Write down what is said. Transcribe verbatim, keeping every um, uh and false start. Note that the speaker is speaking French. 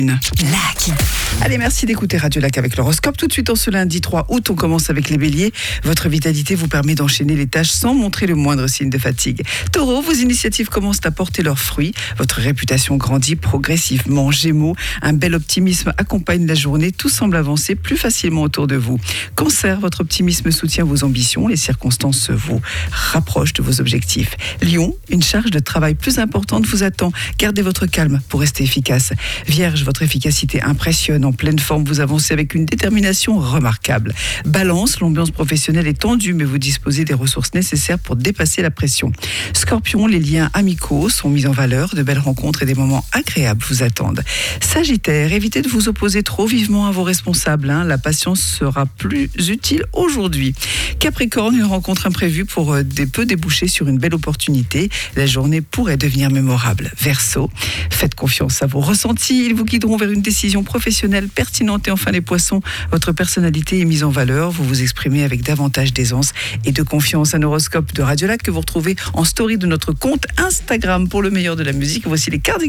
Lac. Allez, merci d'écouter Radio Lac avec l'horoscope. Tout de suite, en ce lundi trois août, on commence avec les béliers. Votre vitalité vous permet d'enchaîner les tâches sans montrer le moindre signe de fatigue. Taureau, vos initiatives commencent à porter leurs fruits. Votre réputation grandit progressivement. Gémeaux, un bel optimisme accompagne la journée. Tout semble avancer plus facilement autour de vous. Cancer, votre optimisme soutient vos ambitions. Les circonstances vous rapprochent de vos objectifs. Lion, une charge de travail plus importante vous attend. Gardez votre calme pour rester efficace. Vierge, votre efficacité impressionne. En pleine forme, vous avancez avec une détermination remarquable. Balance, l'ambiance professionnelle est tendue, mais vous disposez des ressources nécessaires pour dépasser la pression. Scorpion, les liens amicaux sont mis en valeur. De belles rencontres et des moments agréables vous attendent. Sagittaire, évitez de vous opposer trop vivement à vos responsables. Hein. La patience sera plus utile aujourd'hui. Capricorne, une rencontre imprévue pour euh, des, peut déboucher sur une belle opportunité. La journée pourrait devenir mémorable. Verseau, faites confiance à vos ressentis. Ils vous guideront vers une décision professionnelle pertinente. Et enfin les poissons, votre personnalité est mise en valeur. Vous vous exprimez avec davantage d'aisance et de confiance. Un horoscope de Radio Lac que vous retrouvez en story de notre compte Instagram. Pour le meilleur de la musique, voici les Cardigans.